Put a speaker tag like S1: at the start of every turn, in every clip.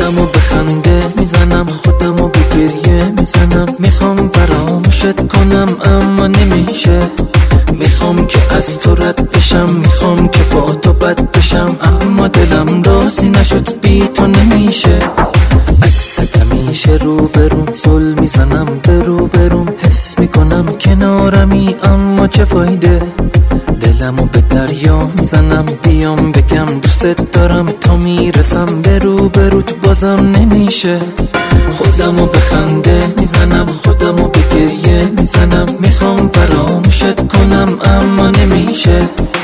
S1: خودمو به خنده میزنم، خودمو به گریه میزنم. میخوام فراموشت کنم اما نمیشه. میخوام که از تو رد بشم، میخوام که با تو بد بشم، اما دلم راضی نشد، بی تو نمیشه. عکست همیشه رو بروم، زل میزنم به رو بروم. حس میکنم کنارمی اما چه فایده. دلمو به دریا میزنم، بیام بگم دوست دارم، تا میرسم به رو بروت بازم نمیشه. خودمو به خنده میزنم، خودمو به گریه میزنم. میخوام فراموشت کنم اما نمیشه.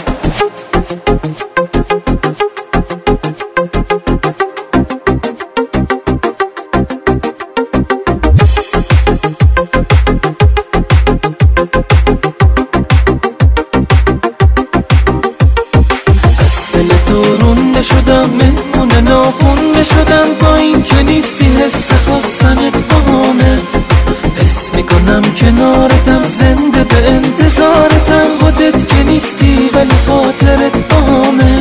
S1: دل تو رونده شدم، مهمون ناخونده شدم. با این که نیستی حس خواستنت باهامه. حس میکنم کنارتم، زنده به انتظارتم. خودت که نیستی ولی خاطرت باهامه.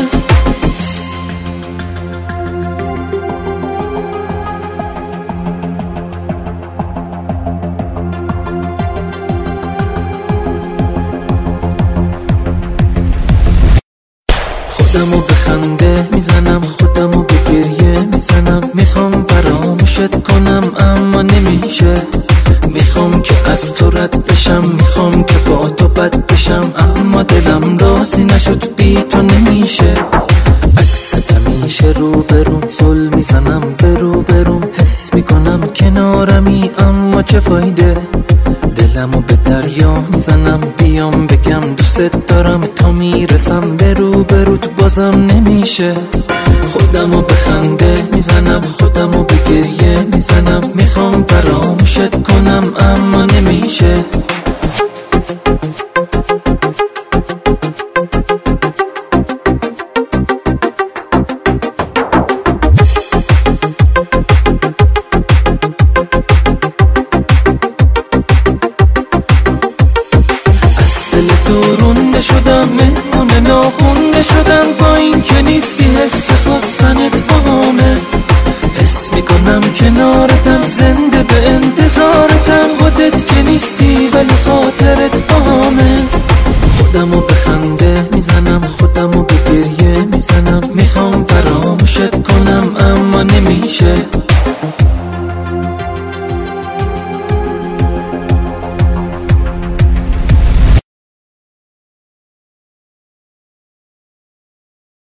S1: خودمو به خنده میزنم، خودمو به گریه میزنم. میخوام فراموشت کنم اما نمیشه. میخوام که از تو رد بشم، میخوام که با تو بد بشم، اما دلم راضی نشد، بی تو نمیشه. عکست همیشه رو بروم، زل میزنم به رو بروم. حس میکنم کنارمی اما چه فایده. دلمو به دریا میزنم، بیام بگم دوست دارم، تا میرسم به رو بروت بازم نمیشه. خودمو به خنده میزنم، خودمو به گریه میزنم. میخوام فراموشت کنم اما نمیشه. دل تو رونده شدم، مهمون ناخونده شدم. با این که نیستی حس خواستنت باهامه. حس میکنم کنارتم، زنده به انتظارتم. خودت که نیستی ولی خاطرت باهامه. خودمو به خنده میزنم، خودمو به گریه میزنم. میخوام فراموشت کنم اما نمیشه.